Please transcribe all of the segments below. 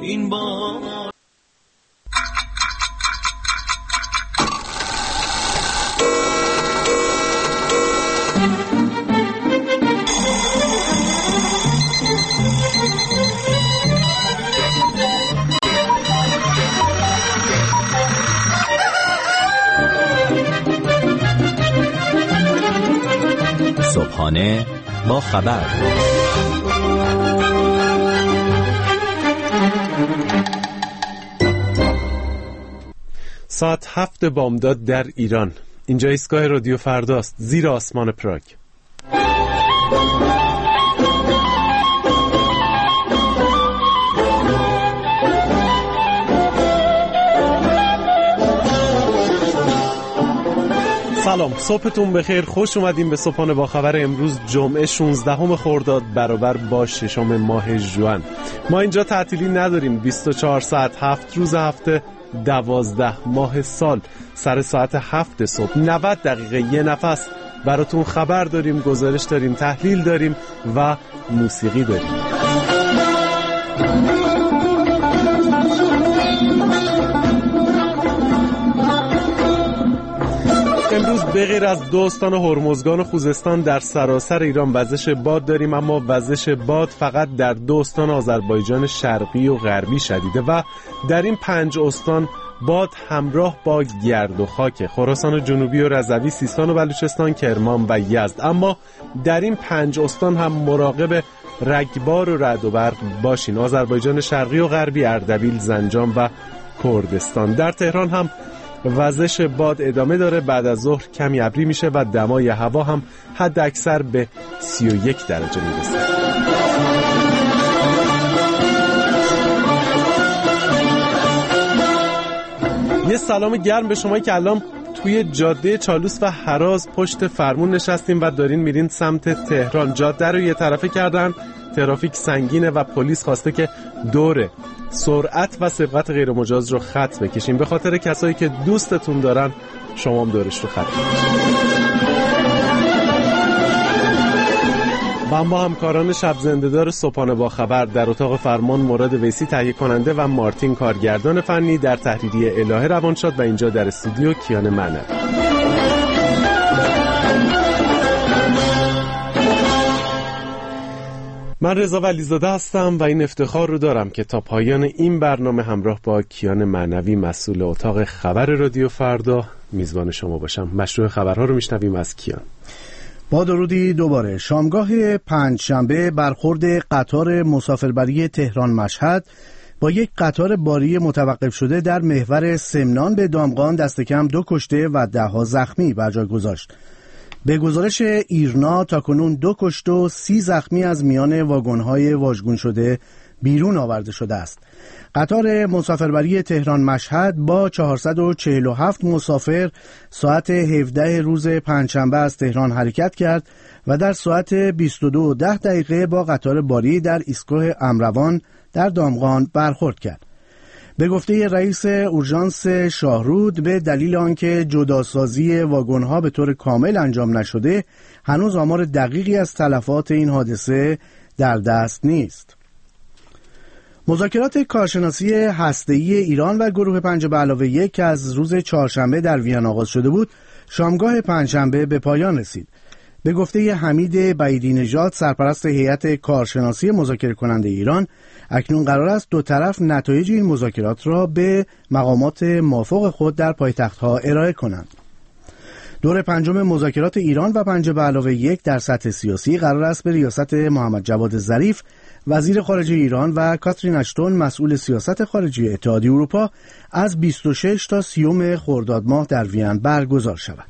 این بار. صبحانه با خبر. ساعت 7 بامداد در ایران. اینجا ایستگاه رادیو فرداست، زیر آسمان پراگ. سلام، صبحتون بخیر، خوش اومدیم به صبحانه با خبر. امروز جمعه 16 خرداد برابر با 6 ماه ژوئن. ما اینجا تعطیلی نداریم، 24 ساعت 7 روز هفته 12 ماه سال. سر ساعت 7 صبح 90 دقیقه یه نفس براتون خبر داریم، گزارش داریم، تحلیل داریم و موسیقی داریم. امروز بغیر از دو استان هرمزگان و خوزستان در سراسر ایران وزش باد داریم، اما وزش باد فقط در دو استان آذربایجان شرقی و غربی شدیده و در این 5 استان باد همراه با گرد و خاک: خراسان جنوبی و رضوی، سیستان و بلوچستان، کرمان و یزد. اما در این 5 استان هم مراقب رگبار و رعد و برق باشین: آذربایجان شرقی و غربی، اردبیل، زنجان و کردستان. در تهران هم وزش باد ادامه داره، بعد از ظهر کمی ابری میشه و دمای هوا هم حد اکثر به 31 درجه میرسه. یه سلام گرم به شما که الان توی جاده چالوس و هراز پشت فرمون نشستیم و دارین میرین سمت تهران. جاده رو یه طرفه کردن، ترافیک سنگینه و پلیس خواسته که دور سرعت و سبقت غیر مجاز رو خط بکشیم. به خاطر کسایی که دوستتون دارن شما هم دورش رو خط بکشید. و با همکاران شب زنده‌دار صبحانه با خبر در اتاق فرمان مراد ویسی تهیه کننده و مارتین کارگردان فنی، در تحریریه الهه روانشاد و اینجا در استودیو کیان معنوی. من رضا ولیزاده هستم و این افتخار رو دارم که تا پایان این برنامه همراه با کیان معنوی مسئول اتاق خبر رادیو فردا میزبان شما باشم. مشروع خبرها رو میشنویم از کیان. با درودی دوباره. شامگاه پنجشنبه برخورد قطار مسافربری تهران مشهد با یک قطار باری متوقف شده در محور سمنان به دامغان دست کم 2 کشته و 10 زخمی بر جای گذاشت. به گزارش ایرنا تاکنون 2 کشته و 30 زخمی از میان واگن‌های واژگون شده بیرون آورده شده است. قطار مسافربری تهران مشهد با 447 مسافر ساعت 17 روز پنجشنبه از تهران حرکت کرد و در ساعت 22:10 با قطار باری در ایستگاه امروان در دامغان برخورد کرد. به گفته رئیس اورژانس شاهرود، به دلیل آنکه جداسازی واگن‌ها به طور کامل انجام نشده، هنوز آمار دقیقی از تلفات این حادثه در دست نیست. مذاکرات کارشناسی هسته‌ای ایران و گروه 5+1 که از روز چهارشنبه در وین آغاز شده بود، شامگاه پنجشنبه به پایان رسید. به گفته حمید بعیدی نژاد، سرپرست هیئت کارشناسی مذاکره کننده ایران، اکنون قرار است دو طرف نتایج این مذاکرات را به مقامات مافوق خود در پایتخت‌ها ارائه کنند. دور 5 مذاکرات ایران و 5+1 در سطح سیاسی قرار است به ریاست محمد جواد ظریف، وزیر خارجه ایران، و کاترین اشتون، مسئول سیاست خارجی اتحادیه اروپا، از 26 تا 30 خرداد ماه در وین برگزار شود.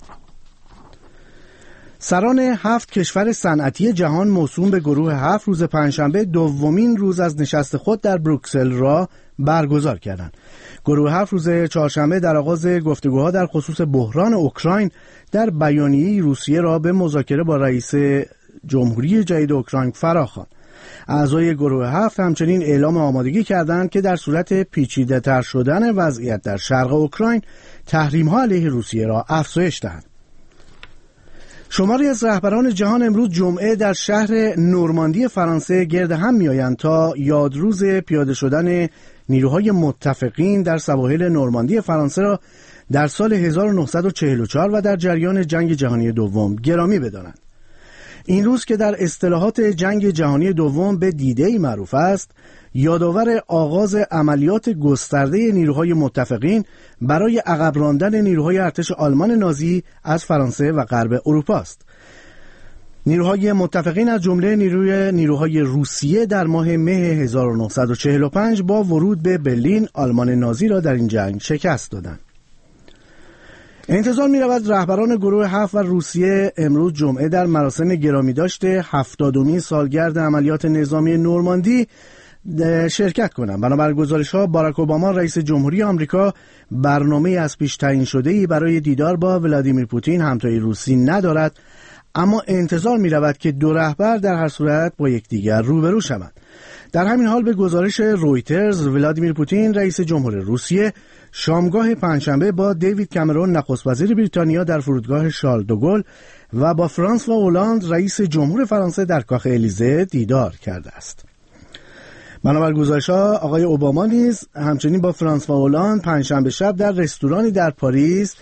سران 7 کشور صنعتی جهان موسوم به گروه 7 روز پنجشنبه دومین روز از نشست خود در بروکسل را برگزار کردند. گروه 7 روز چهارشنبه در آغاز گفتگوها در خصوص بحران اوکراین در بیانیه‌ای روسیه را به مذاکره با رئیس جمهوری جدید اوکراین فراخواند. اعضای گروه 7 همچنین اعلام آمادگی کردند که در صورت پیچیده‌تر شدن وضعیت در شرق اوکراین تحریم‌ها علیه روسیه را افزایش دهند. شماری از رهبران جهان امروز جمعه در شهر نورماندی فرانسه گرد هم می‌آیند تا یادروز پیاده شدن نیروهای متفقین در سواحل نورماندی فرانسه را در سال 1944 و در جریان جنگ جهانی دوم گرامی بدانند. این روز که در اصطلاحات جنگ جهانی دوم به دی‌دی معروف است، یادآور آغاز عملیات گسترده نیروهای متفقین برای عقب راندن نیروهای ارتش آلمان نازی از فرانسه و غرب اروپا است. نیروهای متفقین از جمله نیروهای روسیه در ماه مه 1945 با ورود به برلین آلمان نازی را در این جنگ شکست دادند. انتظار می رود رهبران گروه 7 و روسیه امروز جمعه در مراسم گرامی داشته 70مین سالگرد عملیات نظامی نورماندی شرکت کنند. بنابر گزارش‌ها باراک اوباما رئیس جمهوری آمریکا برنامه از پیش تعیین شده‌ای برای دیدار با ولادیمیر پوتین همتای روسی ندارد، اما انتظار می رود که دو رهبر در هر صورت با یکدیگر روبرو شوند. در همین حال به گزارش رویترز ولادیمیر پوتین رئیس جمهور روسیه شامگاه پنجشنبه با دیوید کامرون نخست وزیر بریتانیا در فرودگاه شارل دوگل و با فرانسوا اولاند رئیس جمهور فرانسه در کاخ الیزه دیدار کرده است. بنابر گزارش‌ها آقای اوباما نیز همچنین با فرانسوا اولاند پنجشنبه شب در رستورانی در پاریس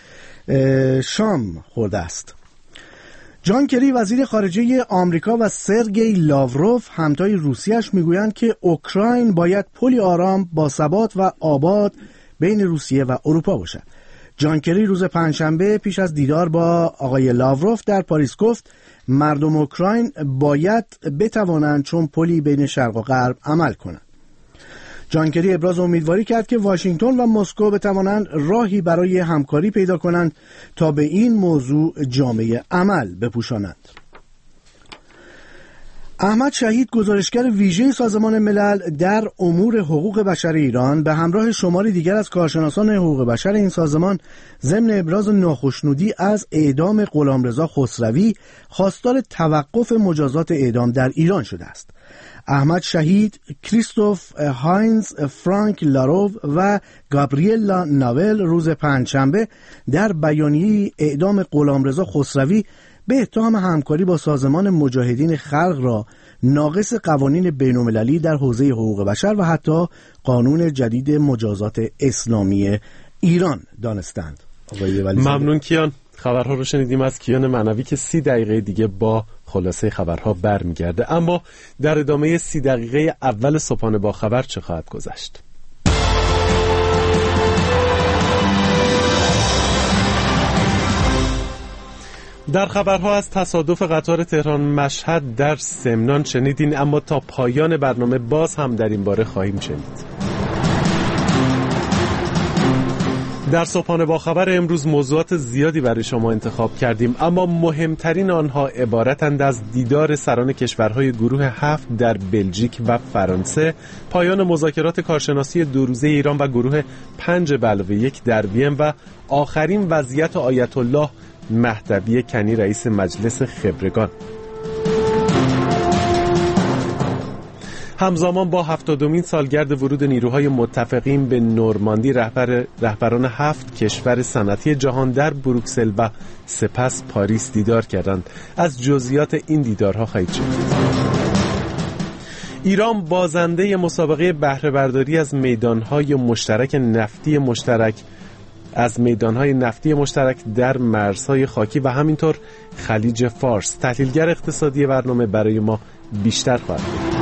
شام خورده است. جان کری وزیر خارجه آمریکا و سرگئی لاوروف همتای روسیه‌اش میگویند که اوکراین باید پلی آرام با ثبات و آباد بین روسیه و اروپا باشد. جان کری روز پنجشنبه پیش از دیدار با آقای لاوروف در پاریس گفت مردم اوکراین باید بتوانند چون پلی بین شرق و غرب عمل کنند. جان کری ابراز امیدواری کرد که واشنگتن و مسکو بتوانند راهی برای همکاری پیدا کنند تا به این موضوع جامعه عمل بپوشانند. احمد شهید گزارشگر ویژه سازمان ملل در امور حقوق بشر ایران به همراه شماری دیگر از کارشناسان حقوق بشر این سازمان ضمن ابراز ناخشنودی از اعدام غلامرضا خسروی خواستار توقف مجازات اعدام در ایران شده است. احمد شهید، کریستوف هاینز، فرانک لاروو و گابریلا ناول روز پنجشنبه در بیانیه اعدام غلامرضا خسروی به اتهام همکاری با سازمان مجاهدین خلق را ناقص قوانین بین‌المللی در حوزه حقوق بشر و حتی قانون جدید مجازات اسلامی ایران دانستند. ممنون کیان. خبرها رو شنیدیم از کیان معنوی که 30 دقیقه دیگه با خلاصه خبرها برمیگرده. اما در ادامه 30 دقیقه اول صبحانه با خبر چه خواهد گذشت؟ در خبرها از تصادف قطار تهران مشهد در سمنان شنیدین، اما تا پایان برنامه باز هم در این باره خواهیم شنید. در صبحانه با خبر امروز موضوعات زیادی برای شما انتخاب کردیم، اما مهمترین آنها عبارتند از دیدار سران کشورهای گروه 7 در بلژیک و فرانسه، پایان مذاکرات کارشناسی 2 روزه ایران و گروه 5+1 در وین و آخرین وضعیت آیت الله مهدوی کنی رئیس مجلس خبرگان. همزمان با 70مین سالگرد ورود نیروهای متفقین به نورماندی رهبران 7 کشور صنعتی جهان در بروکسل و سپس پاریس دیدار کردند. از جزئیات این دیدارها خواهید شنید. ایران بازنده مسابقه بهره برداری از میدانهای نفتی مشترک در مرزهای خاکی و همینطور خلیج فارس. تحلیلگر اقتصادی برنامه برای ما بیشتر خواهد بود.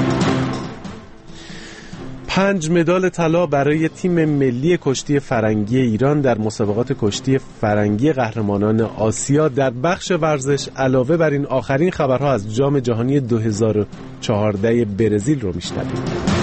5 مدال طلا برای تیم ملی کشتی فرنگی ایران در مسابقات کشتی فرنگی قهرمانان آسیا. در بخش ورزش علاوه بر این آخرین خبرها از جام جهانی 2014 برزیل رو میشنویم.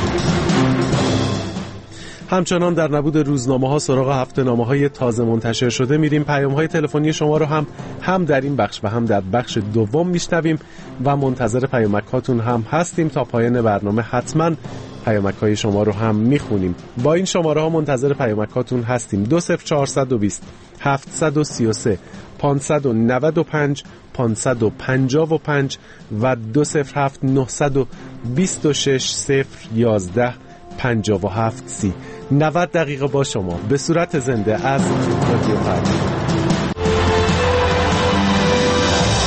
همچنان در نبود روزنامه‌ها سراغ هفته‌نامه‌های تازه منتشر شده میریم. پیام‌های تلفنی شما رو هم در این بخش و هم در بخش دوم میشنویم و منتظر پیامک‌هاتون هم هستیم. تا پایان برنامه حتما پیامک‌های شما رو هم میخونیم. با این شماره‌ها منتظر پیامک‌هاتون هستیم. 20420 733 595 555 و 207 926 011 5730. 90 دقیقه با شما به صورت زنده از رادیو فردا.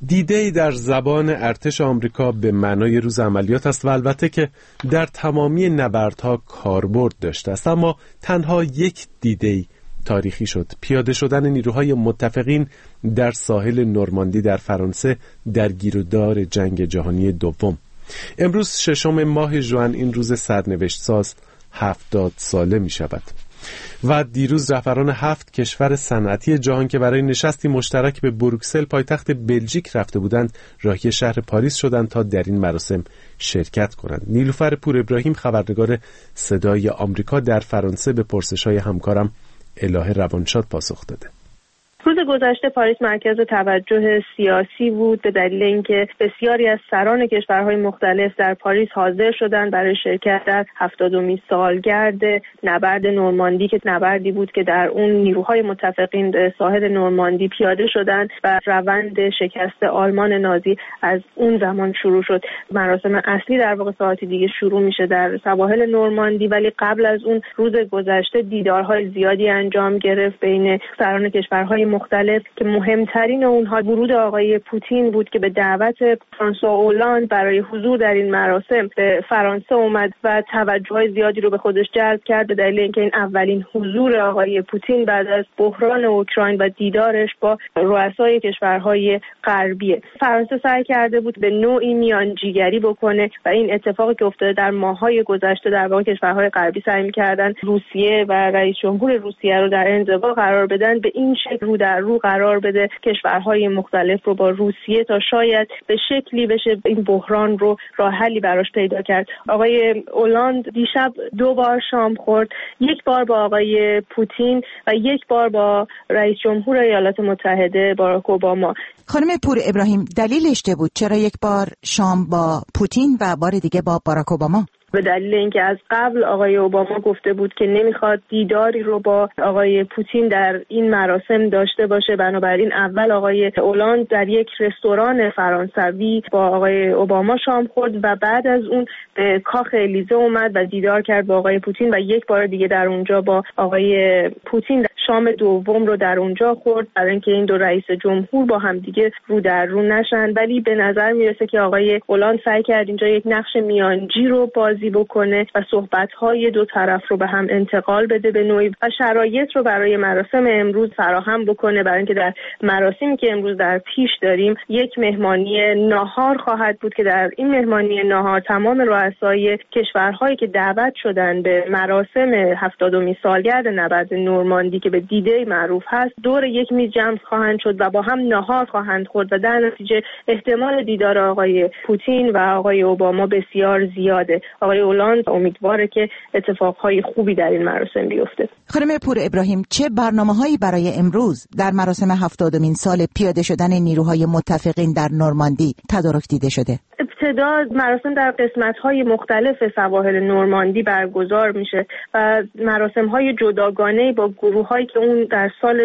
دی‌دی در زبان ارتش آمریکا به معنای روز عملیات است و البته که در تمامی نبردها کاربرد داشته است، اما تنها یک دی‌دی تاریخی شد: پیاده شدن نیروهای متفقین در ساحل نورماندی در فرانسه در گیرودار جنگ جهانی دوم. امروز 6 ماه ژوئن این روز سرنوشت ساز 70 ساله می شود و دیروز رهبران 7 کشور صنعتی جهان که برای نشستی مشترک به بروکسل پایتخت بلژیک رفته بودند راهی شهر پاریس شدند تا در این مراسم شرکت کنند. نیلوفر پور ابراهیم، خبرنگار صدای آمریکا در فرانسه، به پرسش‌های همکارم الهه روانشاد پاسخ داده. روز گذشته پاریس مرکز توجه سیاسی بود به دلیل اینکه بسیاری از سران کشورهای مختلف در پاریس حاضر شدند برای شرکت در 70مین سالگرد نبرد نورماندی که نبردی بود که در اون نیروهای متفقین به ساحل نورماندی پیاده شدند و روند شکست آلمان نازی از اون زمان شروع شد. مراسم اصلی در واقع ساعتی دیگه شروع میشه در سواحل نورماندی، ولی قبل از اون روز گذشته دیدارهای زیادی انجام گرفت بین سران کشورهای مختلف که مهمترین اونها ورود آقای پوتین بود که به دعوت فرانسوا اولاند برای حضور در این مراسم به فرانسه اومد و توجه زیادی رو به خودش جلب کرد به دلیل اینکه این اولین حضور آقای پوتین بعد از بحران اوکراین و دیدارش با رؤسای کشورهای غربیه. فرانسه سعی کرده بود به نوعی میانجیگری بکنه و این اتفاقی که افتاده در ماه‌های گذشته در واقع کشورهای غربی سعی می‌کردن روسیه و رئیس جمهور روسیه رو در انزوا قرار بدن، به این شکل رو در رو قرار بده کشورهای مختلف رو با روسیه تا شاید به شکلی بشه این بحران رو راه حلی براش پیدا کرد. آقای اولاند دیشب 2 بار شام خورد، یک بار با آقای پوتین و یک بار با رئیس جمهور ایالات متحده باراک اوباما. خانم پور ابراهیم، دلیلش چه بود؟ چرا یک بار شام با پوتین و بار دیگه با باراک اوباما؟ به دلیل اینکه از قبل آقای اوباما گفته بود که نمیخواد دیداری رو با آقای پوتین در این مراسم داشته باشه، بنابراین اول آقای اولاند در یک رستوران فرانسوی با آقای اوباما شام خورد و بعد از اون به کاخ الیزه اومد و دیدار کرد با آقای پوتین و یک بار دیگه در اونجا با آقای پوتین شام دوم رو در اونجا خورد برای اینکه این دو رئیس جمهور با هم دیگه رو در رو نشن. ولی به نظر میرسه که آقای اولاند سعی کرد اینجا یک نقش میانجی رو بازی بکنه و صحبت‌های دو طرف رو به هم انتقال بده به نوعی و شرایط رو برای مراسم امروز فراهم بکنه، برای اینکه در مراسمی که امروز در پیش داریم یک مهمانی ناهار خواهد بود که در این مهمانی ناهار تمام رؤسای کشورهایی که دعوت شدن به مراسم 70مین سالگرد نبرد نورماندی که به دی‌دی معروف هست دور یک میز جمع خواهند شد و با هم ناهار خواهند خورد و در نتیجه احتمال دیدار آقای پوتین و آقای اوباما بسیار زیاده. آقای اولاند امیدواره که اتفاقهای خوبی در این مراسم بیفته. خانم پور ابراهیم، چه برنامه‌هایی برای امروز در مراسم 70مین سال پیاده شدن نیروهای متفقین در نورماندی تدارک دیده شده؟ ابتدا مراسم در قسمت‌های مختلف سواحل نورماندی برگزار میشه و مراسم‌های جداگانه با گروه‌هایی که اون در سال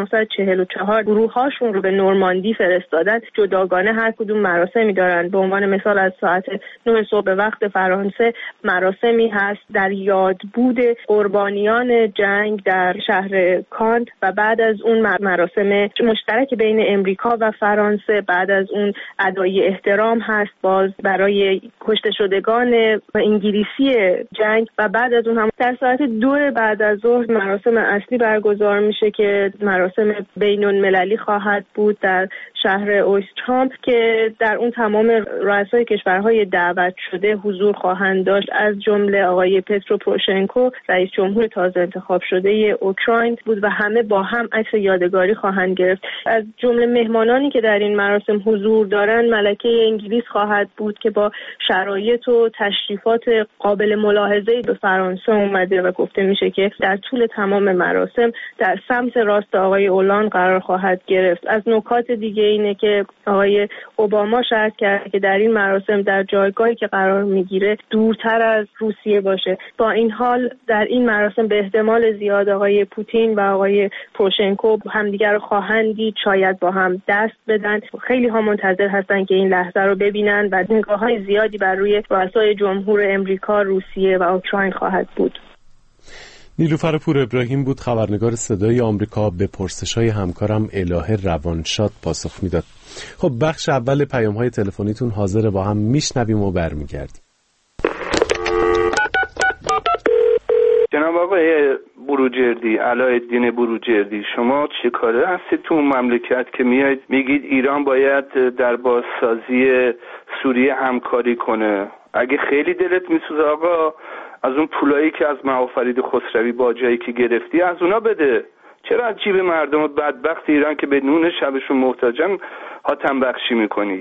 1944 گروه‌هاشون رو به نورماندی فرستادن جداگانه هر کدوم مراسمی دارن. به عنوان مثال از ساعت 9 صبح به وقت فرانسه مراسمی هست در یادبود قربانیان جنگ در شهر کان و بعد از اون مراسم مشترک بین امریکا و فرانسه، بعد از اون ادای احترام هست باز برای کشته شدگان انگلیسی جنگ و بعد از اون هم در ساعت 2 بعد از ظهر مراسم اصلی برگزار میشه که مراسم بین‌المللی خواهد بود در شهر اویسترام که در اون تمام رؤسای کشورهای دعوت شده حضور خواهند داشت، از جمله آقای پترو پوروشنکو رئیس جمهور تازه انتخاب شده اوکراین بود و همه با هم عکس یادگاری خواهند گرفت. از جمله مهمانانی که در این مراسم حضور دارند ملکه انگلیس خواهد بود که با شرایط و تشریفات قابل ملاحظه‌ای به فرانسه اومده و گفته میشه که در طول تمام مراسم در سمت راست آقای اولاند قرار خواهد گرفت. از نکات دیگه اینه که آقای اوباما شرط کرده که در این مراسم در جایگاهی که قرار میگیره دورتر از روسیه باشه. با این حال در این مراسم به احتمال زیاد آقای پوتین و آقای پوروشنکو همدیگر رو خواهند دید، شاید با هم دست بدن. خیلی ها منتظر هستن که این لحظه رو ببینن و نگاه‌های زیادی بر روی رؤسای جمهور امریکا، روسیه و اوکراین خواهد بود. نیلوفر پور ابراهیم بود، خبرنگار صدای آمریکا، به پرسش‌های همکارم الهه روانشاد پاسخ میداد. خب بخش اول پیام‌های تلفنیتون حاضر، با هم میشنویم و برمیگردیم. جناب آقای بروجردی، علاءالدین بروجردی، شما چه کاره هستید تو اون مملکت که میاید میگید ایران باید در بازسازی سوریه همکاری کنه؟ اگه خیلی دلت میسوزه آقا، از اون پولایی که از معافرید خسروی با جایی که گرفتی از اونا بده. چرا از جیب مردم بدبخت ایران که به نون شبشون محتاجن حاتم بخشی میکنید؟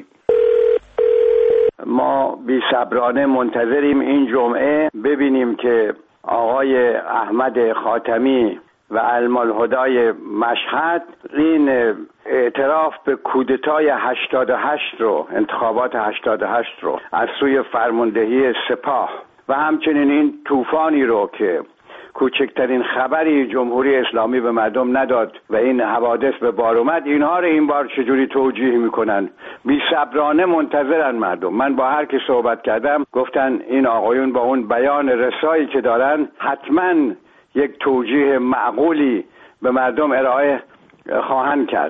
ما بی صبرانه منتظریم این جمعه ببینیم که آقای احمد خاتمی و علم الهدای مشهد این اعتراف به کودتای 88 رو، انتخابات 88 رو از سوی فرماندهی سپاه و همچنین این طوفانی رو که کوچکترین خبری جمهوری اسلامی به مردم نداد و این حوادث به بار اومد، اینها رو این بار چجوری توجیه میکنن؟ بی صبرانه منتظرن مردم. من با هر کی صحبت کردم گفتن این آقایون با اون بیان رسایی که دارن حتما یک توجیه معقولی به مردم ارائه خواهند کرد.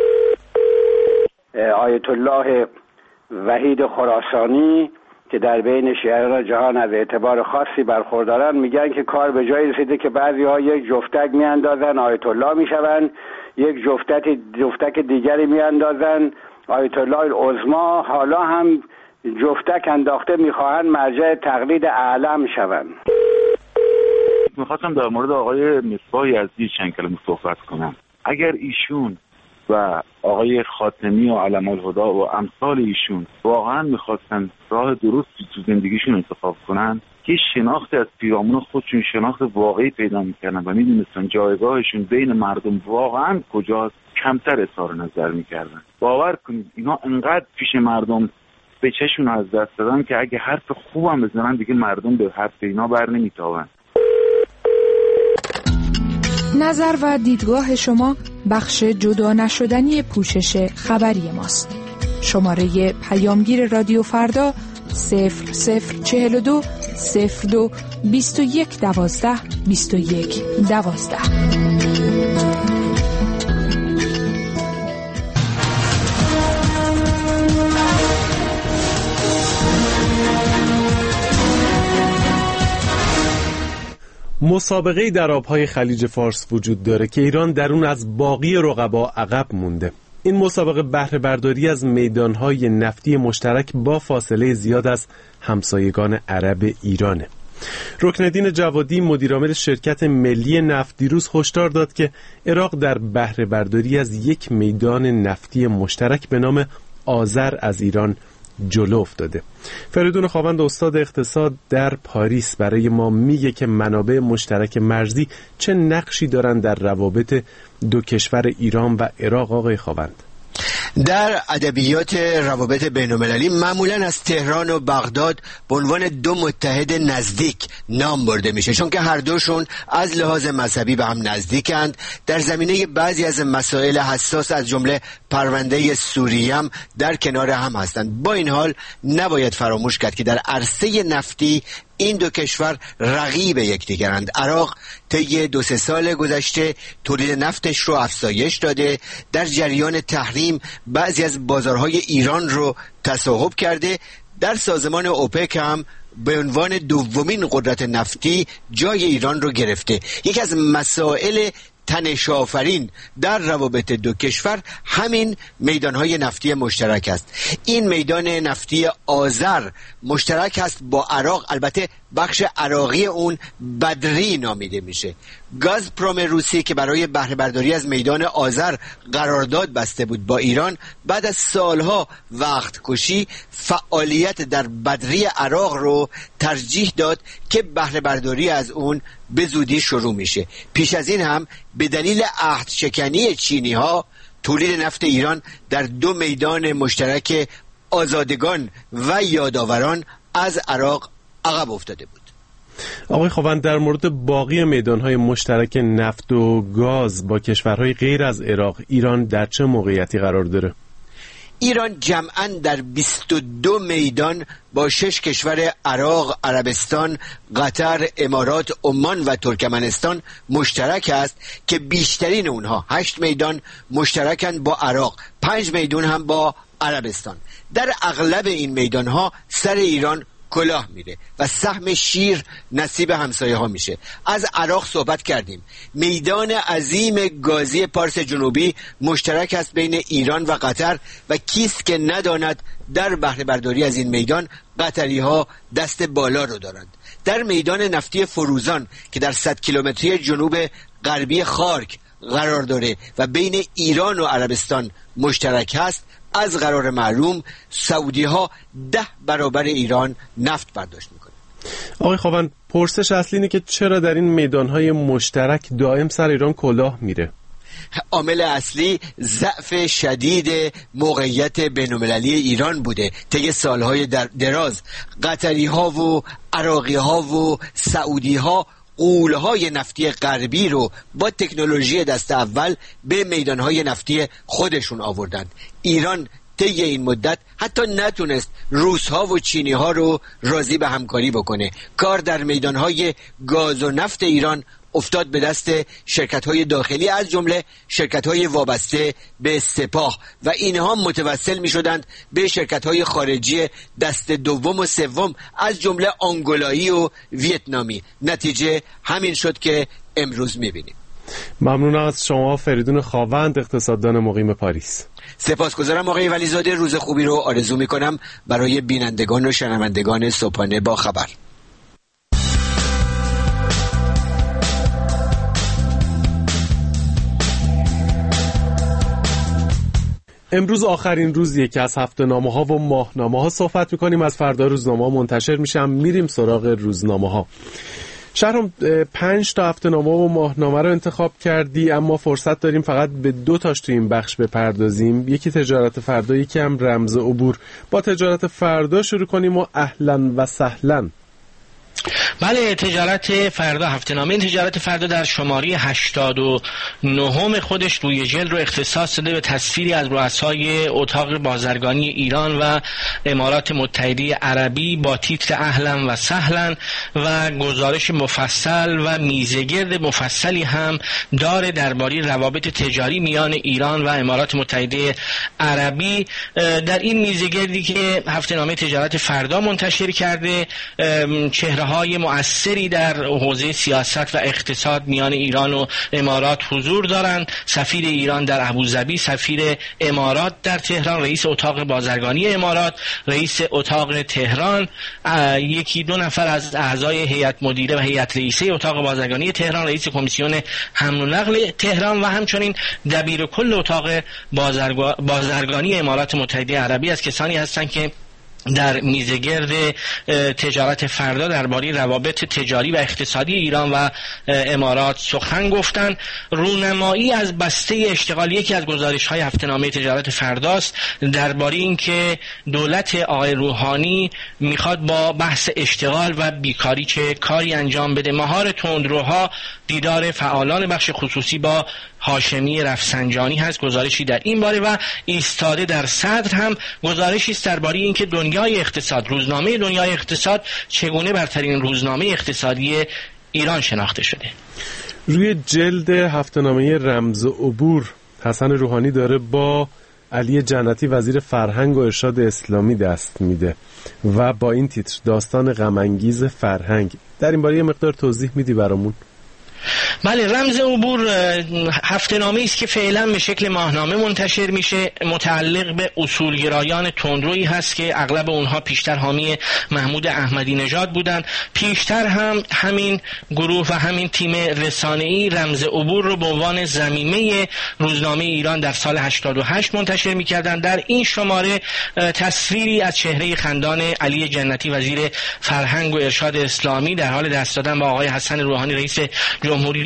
آیت الله وحید خراسانی که در بین شیعیان جهان از اعتبار خاصی برخوردارن میگن که کار به جایی رسیده که بعضی‌ها یک جفتک میاندازن آیت الله میشون، یک جفتک دیگری میاندازن آیت الله العظما، حالا هم جفتک انداخته میخواهن مرجع تقلید اعلم شون. میخواستم در مورد آقای مصباح یزدی چند کلمه صحبت کنم. اگر ایشون و آقای خاتمی و علم الهدا و امثال ایشون واقعا میخواستن راه درستی تو زندگیشون انتخاب کنن، که شناخت از پیرامون خودشون، شناخت واقعی پیدا میکنن و میدونستن جایگاهشون بین مردم واقعا کجاست، کمتر اظهار نظر میکردن. باور کنید اینا انقدر پیش مردم به چشون از دست دادن که اگه حرف خوبم بزنن دیگه مردم به حرف اینا بر نمیتابن. نظر و دیدگاه شما بخش جدا نشدنی پوشش خبری ماست. شماره پیامگیر رادیو فردا 0042 02 21 12 21 12. مسابقه‌ای در آبهای خلیج فارس وجود داره که ایران در اون از باقی رقبا عقب مونده. این مسابقه بهره برداری از میدانهای نفتی مشترک با فاصله زیاد از همسایگان عرب ایرانه. رکنالدین جوادی مدیرعامل شرکت ملی نفت دیروز هشدار داد که عراق در بهره برداری از یک میدان نفتی مشترک به نام آذر از ایران جلو افتاده. فریدون خاوند استاد اقتصاد در پاریس برای ما میگه که منابع مشترک مرزی چه نقشی دارن در روابط دو کشور ایران و عراق. آقای خاوند، در ادبیات روابط بین‌المللی معمولاً از تهران و بغداد به عنوان دو متحد نزدیک نام برده میشه، چون که هر دوشون از لحاظ مذهبی به هم نزدیکند. در زمینه بعضی از مسائل حساس از جمله پرونده سوریه هم در کنار هم هستند. با این حال نباید فراموش کرد که در عرصه نفتی این دو کشور رقیب یکدیگرند. عراق طی 2-3 سال گذشته تولید نفتش رو افزایش داده، در جریان تحریم بعضی از بازارهای ایران رو تصاحب کرده، در سازمان اوپک هم به عنوان دومین قدرت نفتی جای ایران رو گرفته. یکی از مسائل تنش‌آفرین در روابط دو کشور همین میدانهای نفتی مشترک است. این میدان نفتی آذر مشترک است با عراق، البته بخش عراقی اون بدری نامیده میشه. گازپروم روسی که برای بهره برداری از میدان آذر قرارداد بسته بود با ایران، بعد از سالها وقت کشی فعالیت در بدری عراق رو ترجیح داد که بهره برداری از اون به زودی شروع میشه. پیش از این هم به دلیل عهد شکنی چینی ها تولید نفت ایران در دو میدان مشترک آزادگان و یادآوران از عراق عقب افتاده بود. آقای خاوند، در مورد باقی میدانهای مشترک نفت و گاز با کشورهای غیر از عراق، ایران در چه موقعیتی قرار داره؟ ایران جمعاً در 22 میدان با 6 کشور عراق، عربستان، قطر، امارات، عمان و ترکمنستان مشترک است که بیشترین اونها 8 میدان مشترکن با عراق، 5 میدان هم با عربستان. در اغلب این میدانها سر ایران کلاه میره و سهم شیر نصیب همسایه ها میشه. از عراق صحبت کردیم. میدان عظیم گازی پارس جنوبی مشترک است بین ایران و قطر و کیست که نداند در بهره برداری از این میدان قطری ها دست بالا رو دارند. در میدان نفتی فروزان که در 100 کیلومتری جنوب غربی خارک قرار داره و بین ایران و عربستان مشترک است، از قرار معلوم سعودی ها 10 برابر ایران نفت برداشت میکنه. آقای خواوند، پرسش اصلی اینه که چرا در این میدانهای مشترک دائم سر ایران کلاه میره؟ عامل اصلی ضعف شدید موقعیت بین‌المللی ایران بوده طی سالهای دراز. قطری ها و عراقی ها و سعودی ها غول‌های نفتی غربی رو با تکنولوژی دست اول به میدانهای نفتی خودشون آوردند. ایران طی این مدت حتی نتونست روس‌ها و چینی‌ها رو راضی به همکاری بکنه. کار در میدانهای گاز و نفت ایران افتاد به دست شرکت‌های داخلی، از جمله شرکت‌های وابسته به سپاه، و اینها متوسل می‌شدند به شرکت‌های خارجی دست دوم و سوم، از جمله آنگولایی و ویتنامی. نتیجه همین شد که امروز می‌بینیم. ممنونم از شما فریدون خواوند، اقتصاددان مقیم پاریس. سپاسگزارم آقای ولیزاده. روز خوبی رو آرزو می‌کنم برای بینندگان و شنوندگان صبحانه با خبر. امروز آخرین روزیه که از هفته‌نامه ها و ماهنامه ها صحبت میکنیم. از فردا روزنامه ها منتشر میشم، میریم سراغ روزنامه ها. شهرام 5 تا هفته‌نامه و ماهنامه رو انتخاب کردی، اما فرصت داریم فقط به 2 تاش تو این بخش بپردازیم. یکی تجارت فردا، یکی هم رمز عبور. با تجارت فردا شروع کنیم و اهلا و سهلا. بله، تجارت فردا، هفته‌نامه تجارت فردا در شماره 89 خودش روی جلد رو اختصاص داده به تصویری از رؤسای اتاق بازرگانی ایران و امارات متحده عربی با تیتر اهلا و سهلا و گزارش مفصل و میزگرد مفصلی هم داره درباره روابط تجاری میان ایران و امارات متحده عربی. در این میزگردی که هفته‌نامه تجارت فردا منتشر کرده، چهره‌های مؤثری در حوزه سیاست و اقتصاد میان ایران و امارات حضور دارند. سفیر ایران در ابوظبی، سفیر امارات در تهران، رئیس اتاق بازرگانی امارات، رئیس اتاق تهران، 1-2 نفر از اعضای هیئت مدیره و هیئت رئیسه اتاق بازرگانی تهران، رئیس کمیسیون حمل و نقل تهران و همچنین دبیر کل اتاق بازرگانی امارات متحده عربی از کسانی هستند که در میزگرد تجارت فردا درباره روابط تجاری و اقتصادی ایران و امارات سخن گفتند. رونمایی از بسته اشتغال یکی از گزارش‌های هفته‌نامه تجارت فرداست درباره اینکه دولت آقای روحانی میخواد با بحث اشتغال و بیکاری چه کاری انجام بده. مهار تندروها دیدار فعالان بخش خصوصی با هاشمی رفسنجانی هست، گزارشی در این باره، و ایستاده در صدر هم گزارشی است درباره اینکه دنیای اقتصاد، روزنامه دنیای اقتصاد چگونه برترین روزنامه اقتصادی ایران شناخته شده. روی جلد هفته‌نامه رمز عبور حسن روحانی داره با علی جنتی وزیر فرهنگ و ارشاد اسلامی دست میده و با این تیتر داستان غم انگیز فرهنگ. در این باره یه مقدار توضیح میدی برامون؟ بله، رمز عبور هفته‌نامه‌ای است که فعلا به شکل ماهنامه منتشر میشه، متعلق به اصولگرایان تندرویی هست که اغلب اونها پیشتر حامی محمود احمدی نژاد بودن. پیشتر هم همین گروه و همین تیم رسانه‌ای رمز عبور رو به عنوان ضمیمه روزنامه ایران در سال 88 منتشر میکردن. در این شماره تصویری از چهره خندان علی جنتی وزیر فرهنگ و ارشاد اسلامی در حال دست دادن با آقای حسن روحانی رئیس جمهوری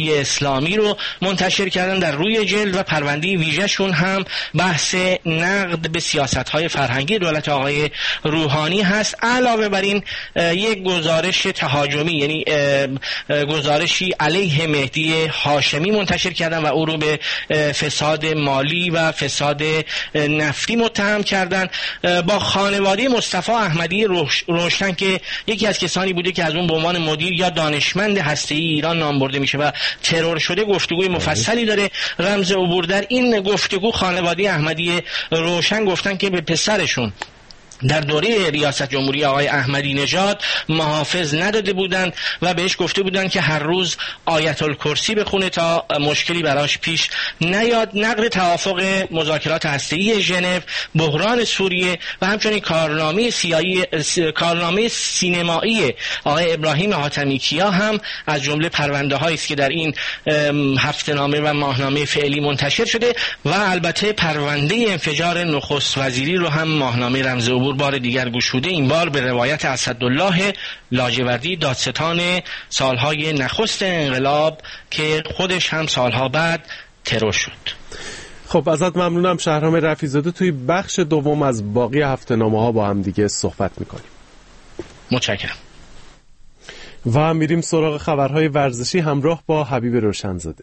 جمهوری اسلامی رو منتشر کردن در روی جلد و پرونده ویژه‌شون هم بحث نقد به سیاست‌های فرهنگی دولت آقای روحانی هست. علاوه بر این یک گزارش تهاجمی، یعنی گزارشی علیه مهدی هاشمی منتشر کردن و او رو به فساد مالی و فساد نفتی متهم کردن. با خانواده مصطفی احمدی روشن که یکی از کسانی بوده که از اون به عنوان مدیر یا دانشمند هسته‌ای ایران نام برده میشه و ترور شده گفتگوی مفصلی داره. رمز عبور در این گفتگو خانواده احمدی روشن گفتن که به پسرشون در دوره ریاست جمهوری آقای احمدی نژاد محافظ نداده بودند و بهش گفته بودند که هر روز آیت الکرسی بخونه تا مشکلی براش پیش نیاد. نقد توافق مذاکرات هسته‌ای ژنو، بحران سوریه و همچنین کارنامه سینمایی آقای ابراهیم حاتمی کیا هم از جمله پرونده‌هایی است که در این هفته‌نامه و ماهنامه فعلی منتشر شده و البته پرونده انفجار نخست وزیری رو هم ماهنامه رمز عبور بار دیگر گشوده، این بار به روایت اسدالله لاجوردی، دادستان سالهای نخست انقلاب که خودش هم سالها بعد ترور شد. خب ازت ممنونم شهرام رفیع‌زاده. توی بخش دوم از باقی هفته‌نامه‌ها با هم دیگه صحبت میکنیم. متشکرم. و میریم سراغ خبرهای ورزشی همراه با حبیب روشنزاده.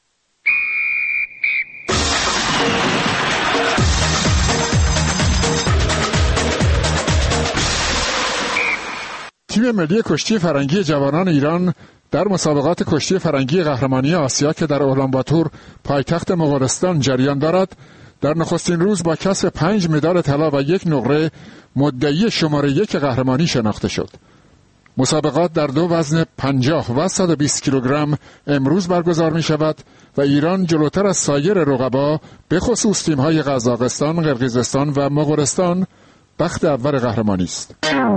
تیم ملی کشتی فرنگی جوانان ایران در مسابقات کشتی فرنگی قهرمانی آسیا که در اولانباتور پایتخت مغولستان جریان دارد، در نخستین روز با کسب 5 مدال طلا و 1 نقره مدعی شماره 1 قهرمانی شناخته شد. مسابقات در 2 وزن 50 و 120 کیلوگرم امروز برگزار می شود و ایران جلوتر از سایر رقبا به خصوص تیم‌های قزاقستان، قرقیزستان و مغولستان بخت اول قهرمانی است.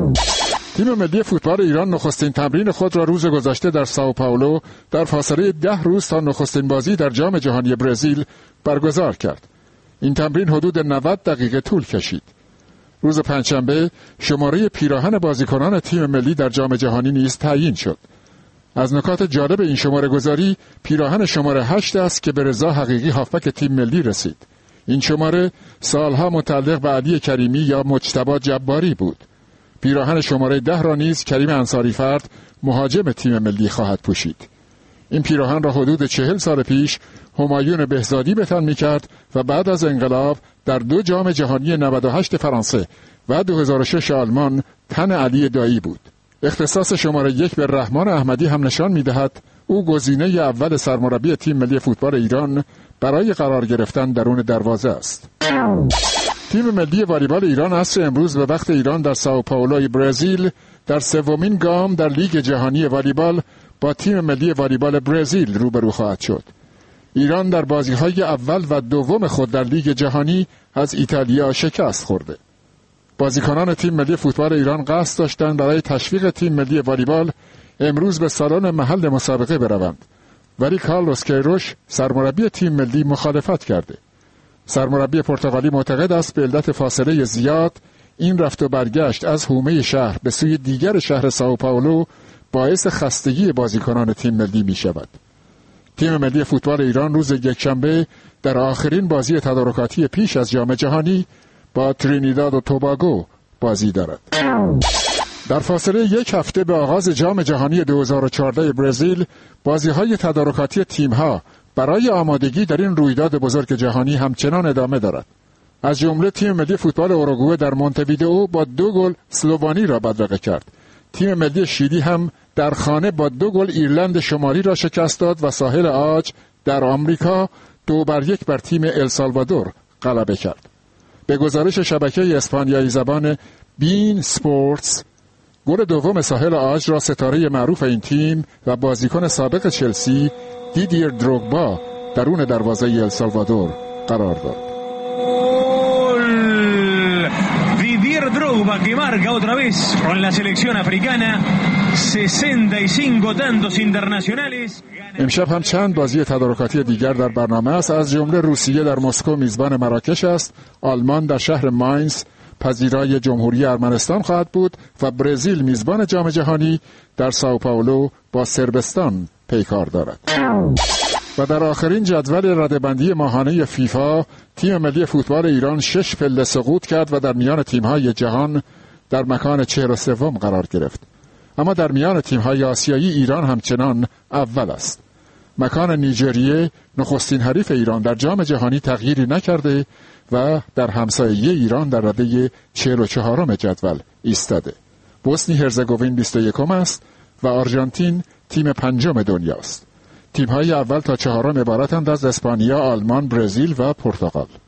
تیم ملی فوتبال ایران نخستین تمرین خود را روز گذشته در سائوپائولو در فاصله 10 روز تا نخستین بازی در جام جهانی برزیل برگزار کرد. این تمرین حدود 90 دقیقه طول کشید. روز پنجشنبه شماره پیراهن بازیکنان تیم ملی در جام جهانی نیز تعیین شد. از نکات جالب این شماره گذاری پیراهن شماره 8 است که به رضا حقیقی هافبک تیم ملی رسید. این شماره سالها متعلق به علی کریمی یا مجتبی جباری بود. پیراهن شماره 10 را نیز کریم انصاری فرد مهاجم تیم ملی خواهد پوشید. این پیراهن را حدود 40 سال پیش همایون بهزادی به تن می‌کرد و بعد از انقلاب در 2 جام جهانی 98 فرانسه و 2006 آلمان تن علی دایی بود. اختصاص شماره 1 به رحمان احمدی هم نشان می‌دهد او گزینه اول سرمربی تیم ملی فوتبال ایران برای قرار گرفتن درون دروازه است. تیم ملی والیبال ایران عصر امروز به وقت ایران در سائوپائولو برزیل در 3مین گام در لیگ جهانی والیبال با تیم ملی والیبال برزیل روبرو خواهد شد. ایران در بازی‌های اول و دوم خود در لیگ جهانی از ایتالیا شکست خورده. بازیکنان تیم ملی فوتبال ایران قصد داشتند برای تشویق تیم ملی والیبال امروز به سالن محل مسابقه بروند، ولی کارلوس کیروش سرمربی تیم ملی مخالفت کرده. سرمربی پرتغالی معتقد است به علت فاصله زیاد این رفت و برگشت از حومه شهر به سوی دیگر شهر سائوپائولو باعث خستگی بازیکنان تیم ملی می شود. تیم ملی فوتبال ایران روز یکشنبه در آخرین بازی تدارکاتی پیش از جام جهانی با ترینیداد و توباگو بازی دارد. در فاصله 1 هفته به آغاز جام جهانی 2014 برزیل بازی‌های تدارکاتی تیم‌ها برای آمادگی در این رویداد بزرگ جهانی همچنان ادامه دارد. از جمله تیم ملی فوتبال اوروگوئه در مونته‌ویدئو با 2 گل اسلوونی را بدرقه کرد. تیم ملی شیلی هم در خانه با 2 گل ایرلند شمالی را شکست داد و ساحل عاج در آمریکا 2-1 بر تیم السالوادور غلبه کرد. به گزارش شبکه اسپانیایی زبان بین سپورتس، گل دوم ساحل عاج را ستاره معروف این تیم و بازیکن سابق چلسی دیدیر دروگبا درون دروازه السالوادور قرار داد. Didier Drogba que marca otra vez con la selección africana 65 tantos internacionales. امشب هم چند بازی تدارکاتی دیگر در برنامه است. از جمله روسیه در مسکو میزبان مراکش است، آلمان در شهر ماینز پذیرای جمهوری ارمنستان خواهد بود و برزیل میزبان جام جهانی در سائوپائولو با صربستان پیکار دارد. و در آخرین جدول رده‌بندی ماهانه فیفا تیم ملی فوتبال ایران 6 پله سقوط کرد و در میان تیم‌های جهان در مکان 43 قرار گرفت. اما در میان تیم‌های آسیایی ایران همچنان اول است. مکان نیجریه نخستین حریف ایران در جام جهانی تغییری نکرده و در همسایه ایران در رده 44 جدول ایستاده. بوسنی هرزگوین 21 است و آرژانتین تیم 5 دنیاست. تیم‌های اول تا 4 عبارتند از اسپانیا، آلمان، برزیل و پرتغال.